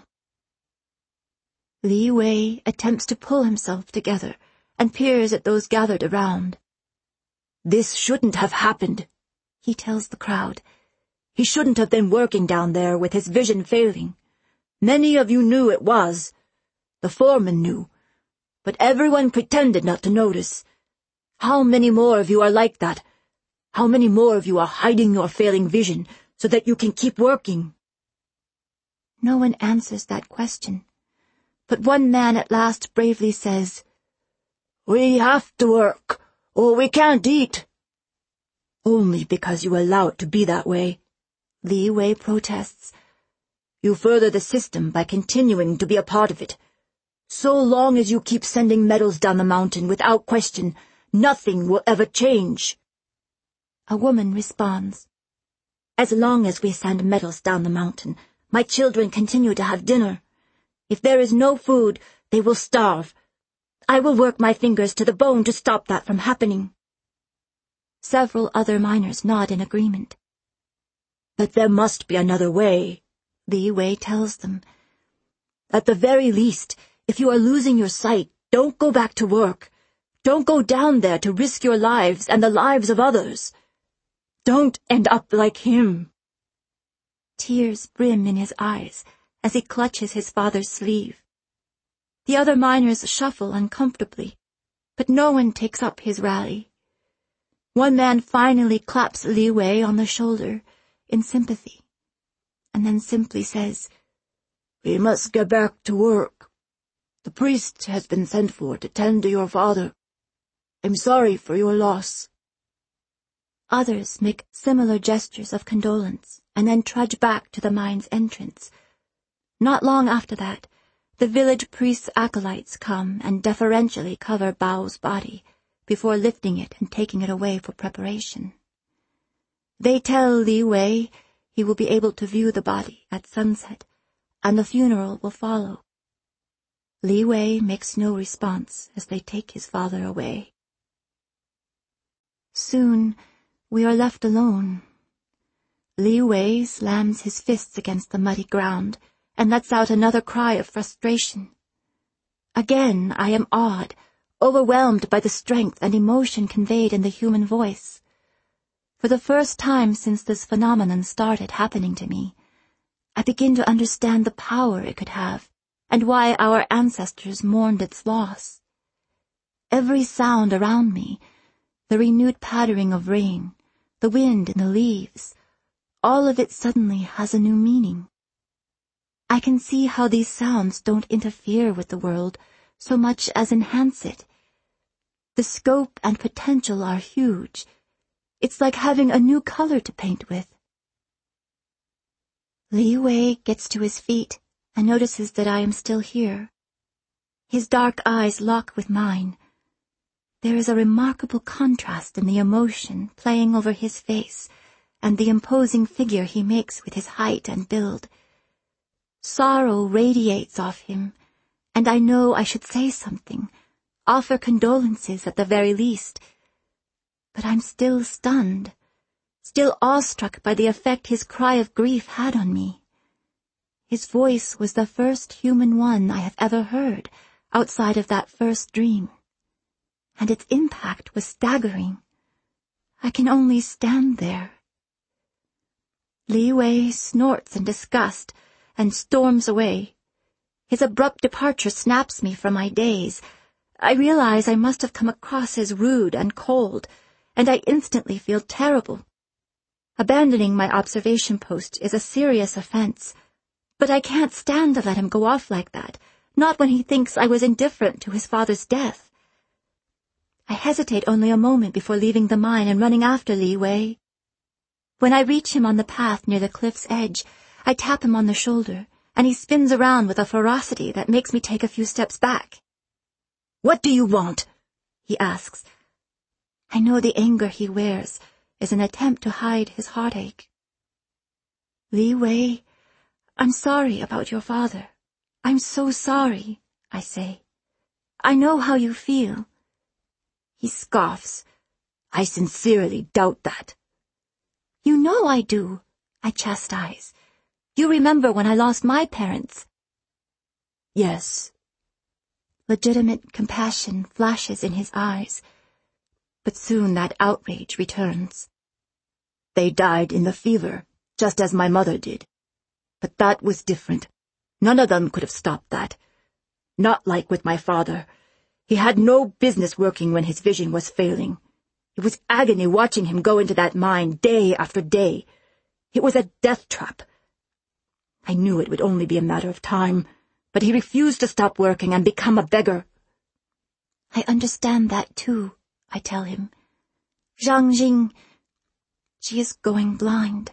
Speaker 1: Li Wei attempts to pull himself together and peers at those gathered around.
Speaker 2: This shouldn't have happened, he tells the crowd. He shouldn't have been working down there with his vision failing. Many of you knew it was. The foreman knew, but everyone pretended not to notice. How many more of you are like that? How many more of you are hiding your failing vision so that you can keep working?
Speaker 1: No one answers that question, but one man at last bravely says,
Speaker 2: We have to work, or we can't eat. Only because you allow it to be that way,
Speaker 1: Li Wei protests.
Speaker 2: You further the system by continuing to be a part of it. So long as you keep sending metals down the mountain without question, nothing will ever change.
Speaker 1: A woman responds,
Speaker 2: As long as we send metals down the mountain, my children continue to have dinner. If there is no food, they will starve. I will work my fingers to the bone to stop that from happening.
Speaker 1: Several other miners nod in agreement.
Speaker 2: But there must be another way,
Speaker 1: Li Wei tells them.
Speaker 2: At the very least, if you are losing your sight, don't go back to work. Don't go down there to risk your lives and the lives of others. Don't end up like him.
Speaker 1: Tears brim in his eyes as he clutches his father's sleeve. The other miners shuffle uncomfortably, but no one takes up his rally. One man finally claps Li Wei on the shoulder in sympathy, and then simply says,
Speaker 2: We must get back to work. The priest has been sent for to tend to your father. I'm sorry for your loss.
Speaker 1: Others make similar gestures of condolence and then trudge back to the mine's entrance. Not long after that, the village priest's acolytes come and deferentially cover Bao's body before lifting it and taking it away for preparation. They tell Li Wei he will be able to view the body at sunset, and the funeral will follow. Li Wei makes no response as they take his father away. Soon, we are left alone. Li Wei slams his fists against the muddy ground and lets out another cry of frustration. Again, I am awed, overwhelmed by the strength and emotion conveyed in the human voice. For the first time since this phenomenon started happening to me, I begin to understand the power it could have and why our ancestors mourned its loss. Every sound around me, the renewed pattering of rain, the wind in the leaves, all of it suddenly has a new meaning. I can see how these sounds don't interfere with the world so much as enhance it. The scope and potential are huge. It's like having a new color to paint with. Li Wei gets to his feet and notices that I am still here. His dark eyes lock with mine. There is a remarkable contrast in the emotion playing over his face and the imposing figure he makes with his height and build. Sorrow radiates off him, and I know I should say something, offer condolences at the very least. But I'm still stunned, still awestruck by the effect his cry of grief had on me. His voice was the first human one I have ever heard outside of that first dream, and its impact was staggering. I can only stand there. Li Wei snorts in disgust and storms away. His abrupt departure snaps me from my daze. I realize I must have come across as rude and cold, and I instantly feel terrible. Abandoning my observation post is a serious offense, but I can't stand to let him go off like that, not when he thinks I was indifferent to his father's death. I hesitate only a moment before leaving the mine and running after Li Wei. When I reach him on the path near the cliff's edge, I tap him on the shoulder, and he spins around with a ferocity that makes me take a few steps back.
Speaker 2: "What do you want?"
Speaker 1: he asks. I know the anger he wears is an attempt to hide his heartache. "Li Wei, I'm sorry about your father. I'm so sorry," I say. "I know how you feel." He scoffs.
Speaker 2: "I sincerely doubt that."
Speaker 1: "You know I do," I chastise. "You remember when I lost my parents?"
Speaker 2: "Yes."
Speaker 1: Legitimate compassion flashes in his eyes, but soon that outrage returns.
Speaker 2: "They died in the fever, just as my mother did. But that was different. None of them could have stopped that. Not like with my father. He had no business working when his vision was failing. It was agony watching him go into that mine day after day. It was a death trap. I knew it would only be a matter of time, but he refused to stop working and become a beggar."
Speaker 1: "I understand that too," I tell him. "Zhang Jing, she is going blind."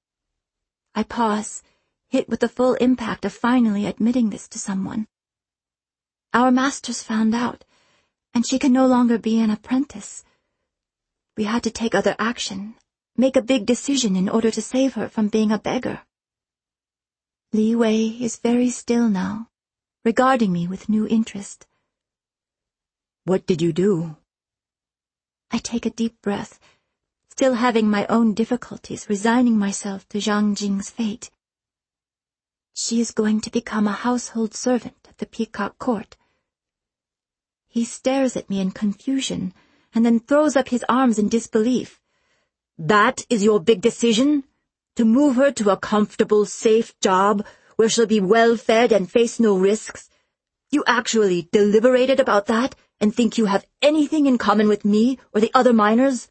Speaker 1: I pause, hit with the full impact of finally admitting this to someone. Our masters found out, and she can no longer be an apprentice. We had to take other action, make a big decision in order to save her from being a beggar. Li Wei is very still now, regarding me with new interest.
Speaker 2: "What did you do?"
Speaker 1: I take a deep breath, still having my own difficulties, resigning myself to Zhang Jing's fate. She is going to become a household servant at the Peacock Court. He stares at me in confusion, and then throws up his arms in disbelief.
Speaker 2: "That is your big decision? To move her to a comfortable, safe job where she'll be well-fed and face no risks? You actually deliberated about that and think you have anything in common with me or the other miners?"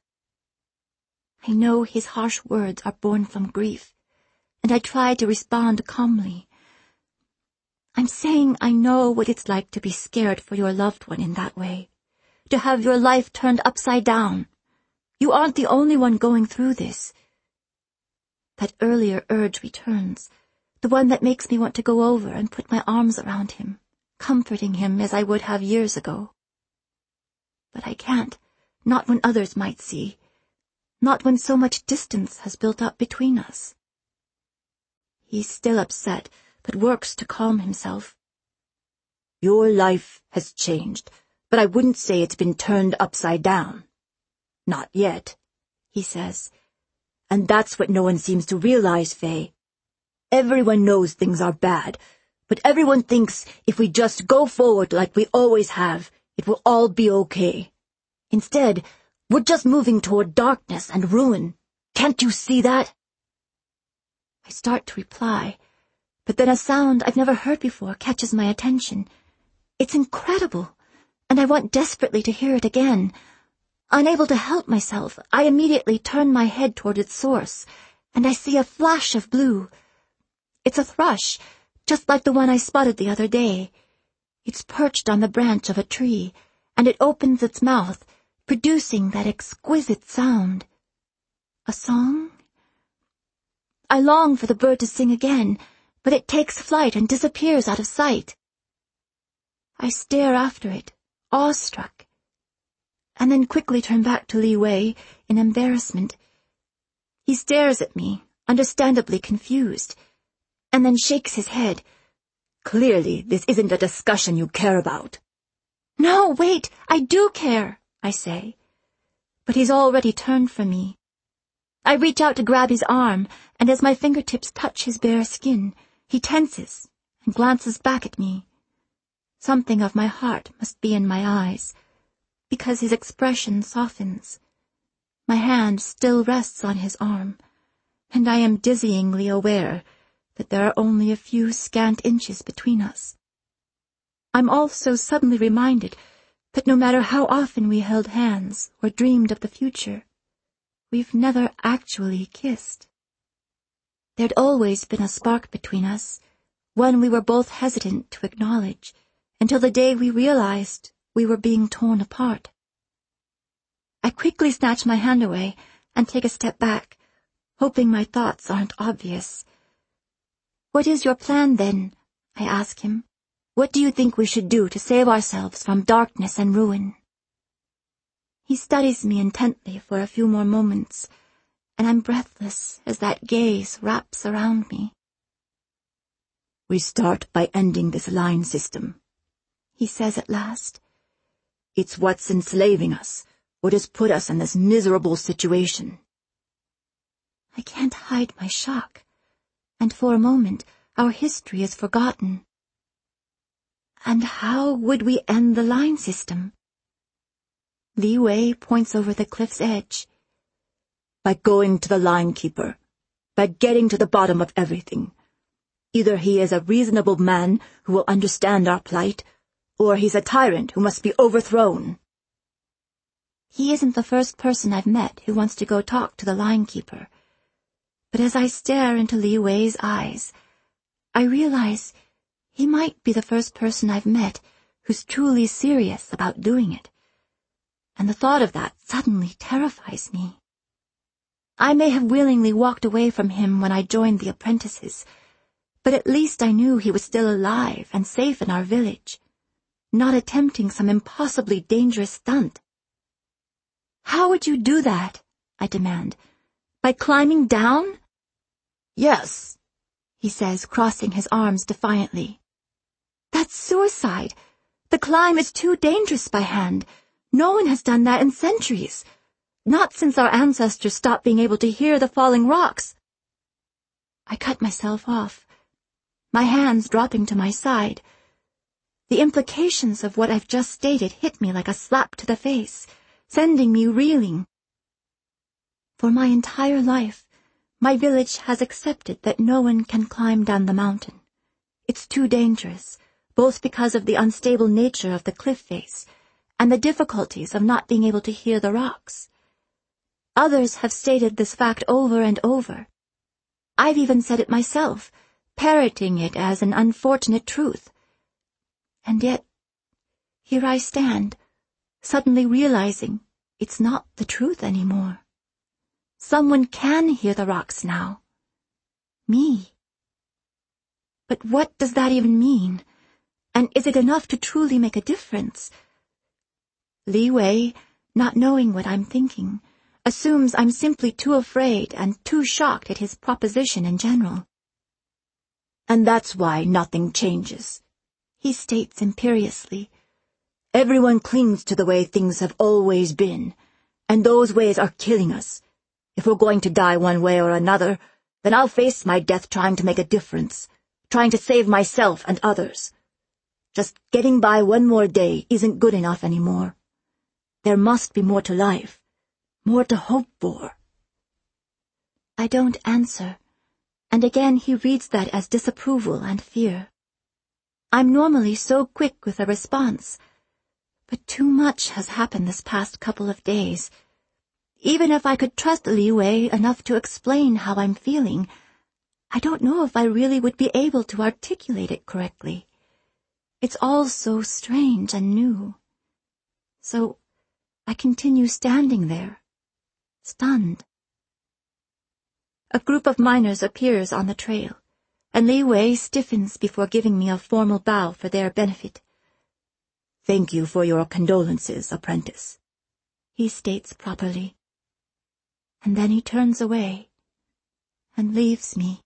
Speaker 1: I know his harsh words are born from grief, and I try to respond calmly. "I'm saying I know what it's like to be scared for your loved one in that way, to have your life turned upside down. You aren't the only one going through this." That earlier urge returns, the one that makes me want to go over and put my arms around him, comforting him as I would have years ago. But I can't, not when others might see, not when so much distance has built up between us. He's still upset, but works to calm himself.
Speaker 2: "Your life has changed, but I wouldn't say it's been turned upside down. Not yet," he says. "And that's what no one seems to realize, Faye. Everyone knows things are bad, but everyone thinks if we just go forward like we always have, it will all be okay. Instead, we're just moving toward darkness and ruin. Can't you see that?"
Speaker 1: I start to reply, but then a sound I've never heard before catches my attention. It's incredible, and I want desperately to hear it again. Unable to help myself, I immediately turn my head toward its source, and I see a flash of blue. It's a thrush, just like the one I spotted the other day. It's perched on the branch of a tree, and it opens its mouth, producing that exquisite sound. A song? I long for the bird to sing again, but it takes flight and disappears out of sight. I stare after it, awestruck, and then quickly turn back to Li Wei in embarrassment. He stares at me, understandably confused, and then shakes his head.
Speaker 2: "Clearly, this isn't a discussion you care about."
Speaker 1: "No, wait, I do care," I say. but he's already turned from me. I reach out to grab his arm, and as my fingertips touch his bare skin, he tenses and glances back at me. Something of my heart must be in my eyes, because his expression softens. My hand still rests on his arm, and I am dizzyingly aware that there are only a few scant inches between us. I'm also suddenly reminded that no matter how often we held hands or dreamed of the future, we've never actually kissed. There'd always been a spark between us, one we were both hesitant to acknowledge, until the day we realized we were being torn apart. I quickly snatch my hand away and take a step back, hoping my thoughts aren't obvious. "What is your plan, then?" I ask him. "What do you think we should do to save ourselves from darkness and ruin?" He studies me intently for a few more moments, and I'm breathless as that gaze wraps around me.
Speaker 2: "We start by ending this line system,"
Speaker 1: he says at last.
Speaker 2: "It's what's enslaving us, what has put us in this miserable situation."
Speaker 1: I can't hide my shock, and for a moment our history is forgotten. And how would we end the line system? Li Wei points over the cliff's edge.
Speaker 2: "By going to the linekeeper, by getting to the bottom of everything. Either he is a reasonable man who will understand our plight, or he's a tyrant who must be overthrown."
Speaker 1: He isn't the first person I've met who wants to go talk to the linekeeper. But as I stare into Li Wei's eyes, I realize he might be the first person I've met who's truly serious about doing it. And the thought of that suddenly terrifies me. I may have willingly walked away from him when I joined the apprentices, but at least I knew he was still alive and safe in our village, not attempting some impossibly dangerous stunt. "How would you do that?" I demand. "By climbing down?"
Speaker 2: "Yes,"
Speaker 1: he says, crossing his arms defiantly. "That's suicide. The climb is too dangerous by hand. No one has done that in centuries. Not since our ancestors stopped being able to hear the falling rocks." I cut myself off, my hands dropping to my side. The implications of what I've just stated hit me like a slap to the face, sending me reeling. For my entire life, my village has accepted that no one can climb down the mountain. It's too dangerous, both because of the unstable nature of the cliff face and the difficulties of not being able to hear the rocks. Others have stated this fact over and over. I've even said it myself, parroting it as an unfortunate truth. And yet, here I stand, suddenly realizing it's not the truth anymore. Someone can hear the rocks now. Me. But what does that even mean? And is it enough to truly make a difference? Li Wei, not knowing what I'm thinking, assumes I'm simply too afraid and too shocked at his proposition in general.
Speaker 2: "And that's why nothing changes,"
Speaker 1: he states imperiously.
Speaker 2: "Everyone clings to the way things have always been, and those ways are killing us. If we're going to die one way or another, then I'll face my death trying to make a difference, trying to save myself and others. Just getting by one more day isn't good enough anymore. There must be more to life, more to hope for."
Speaker 1: I don't answer, and again he reads that as disapproval and fear. I'm normally so quick with a response, but too much has happened this past couple of days. Even if I could trust Li Wei enough to explain how I'm feeling, I don't know if I really would be able to articulate it correctly. It's all so strange and new. So I continue standing there, stunned. A group of miners appears on the trail, and Li Wei stiffens before giving me a formal bow for their benefit.
Speaker 2: "Thank you for your condolences, apprentice,"
Speaker 1: he states properly. And then he turns away and leaves me.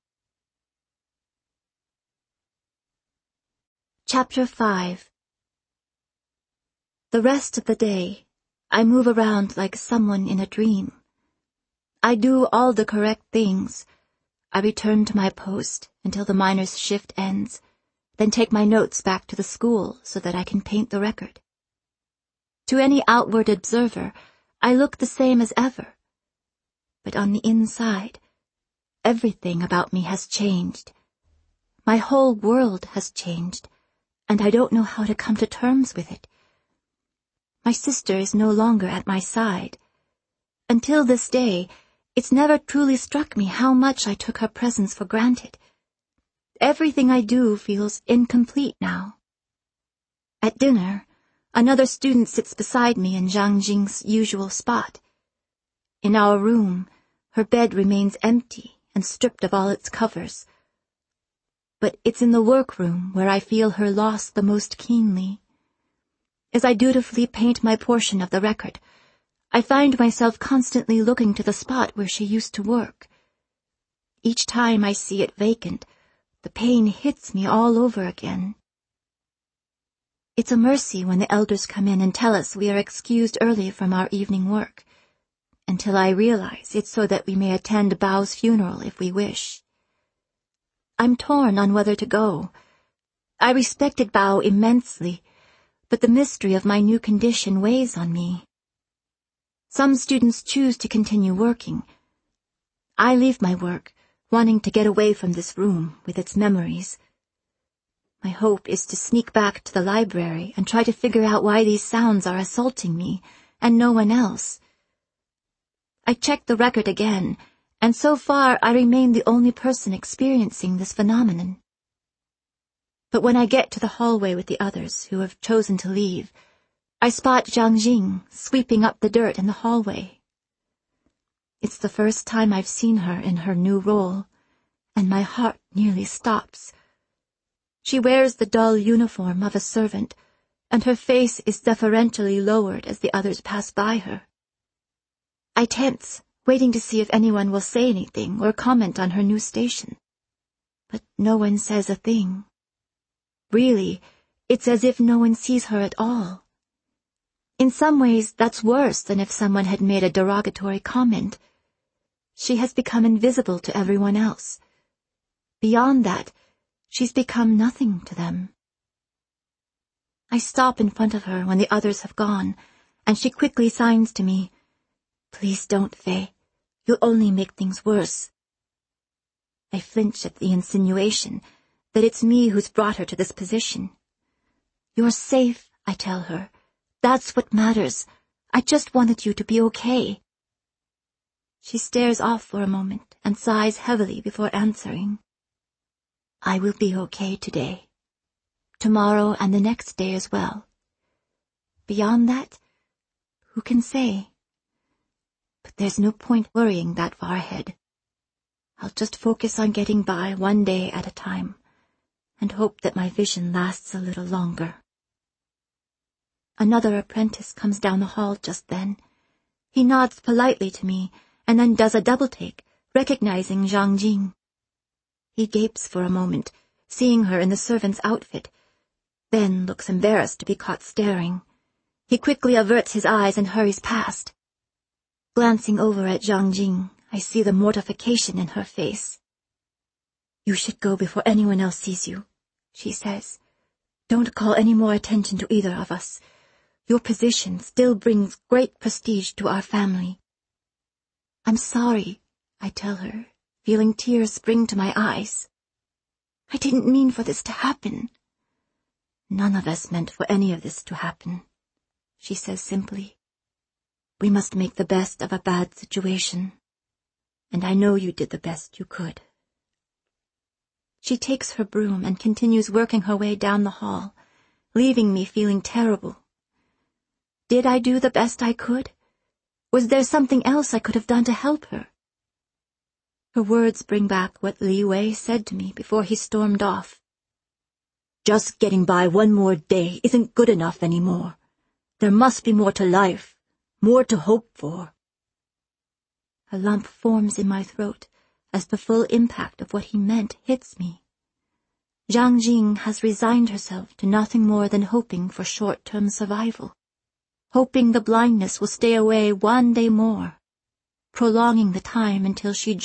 Speaker 1: Chapter 5. The rest of the day, I move around like someone in a dream. I do all the correct things. I return to my post until the miner's shift ends, then take my notes back to the school so that I can paint the record. To any outward observer, I look the same as ever. But on the inside, everything about me has changed. My whole world has changed, and I don't know how to come to terms with it. My sister is no longer at my side. Until this day, it's never truly struck me how much I took her presence for granted. Everything I do feels incomplete now. At dinner, another student sits beside me in Zhang Jing's usual spot. In our room, her bed remains empty and stripped of all its covers. But it's in the workroom where I feel her loss the most keenly. As I dutifully paint my portion of the record, I find myself constantly looking to the spot where she used to work. Each time I see it vacant, the pain hits me all over again. It's a mercy when the elders come in and tell us we are excused early from our evening work, until I realize it's so that we may attend Bao's funeral if we wish. I'm torn on whether to go. I respected Bao immensely, but the mystery of my new condition weighs on me. Some students choose to continue working. I leave my work, wanting to get away from this room with its memories. My hope is to sneak back to the library and try to figure out why these sounds are assaulting me and no one else. I checked the record again, and so far I remain the only person experiencing this phenomenon. But when I get to the hallway with the others who have chosen to leave, I spot Zhang Jing sweeping up the dirt in the hallway. It's the first time I've seen her in her new role, and my heart nearly stops. She wears the dull uniform of a servant, and her face is deferentially lowered as the others pass by her. I tense, waiting to see if anyone will say anything or comment on her new station. But no one says a thing. Really, it's as if no one sees her at all. In some ways, that's worse than if someone had made a derogatory comment. She has become invisible to everyone else. Beyond that, she's become nothing to them. I stop in front of her when the others have gone, and she quickly signs to me, "Please don't, Faye. You'll only make things worse." I flinch at the insinuation that it's me who's brought her to this position. "You're safe," I tell her. "That's what matters. I just wanted you to be okay." She stares off for a moment and sighs heavily before answering. "I will be okay today. Tomorrow and the next day as well. Beyond that, who can say? But there's no point worrying that far ahead. I'll just focus on getting by one day at a time, and hope that my vision lasts a little longer." Another apprentice comes down the hall just then. He nods politely to me, and then does a double-take, recognizing Zhang Jing. He gapes for a moment, seeing her in the servant's outfit, then looks embarrassed to be caught staring. He quickly averts his eyes and hurries past. Glancing over at Zhang Jing, I see the mortification in her face. "You should go before anyone else sees you," she says. "Don't call any more attention to either of us. Your position still brings great prestige to our family." "I'm sorry," I tell her, feeling tears spring to my eyes. "I didn't mean for this to happen." "None of us meant for any of this to happen," she says simply. "We must make the best of a bad situation, and I know you did the best you could." She takes her broom and continues working her way down the hall, leaving me feeling terrible. Did I do the best I could? Was there something else I could have done to help her? Her words bring back what Li Wei said to me before he stormed off. "Just getting by one more day isn't good enough anymore. There must be more to life, more to hope for." A lump forms in my throat as the full impact of what he meant hits me. Zhang Jing has resigned herself to nothing more than hoping for short-term survival. hoping the blindness will stay away one day more, prolonging the time until she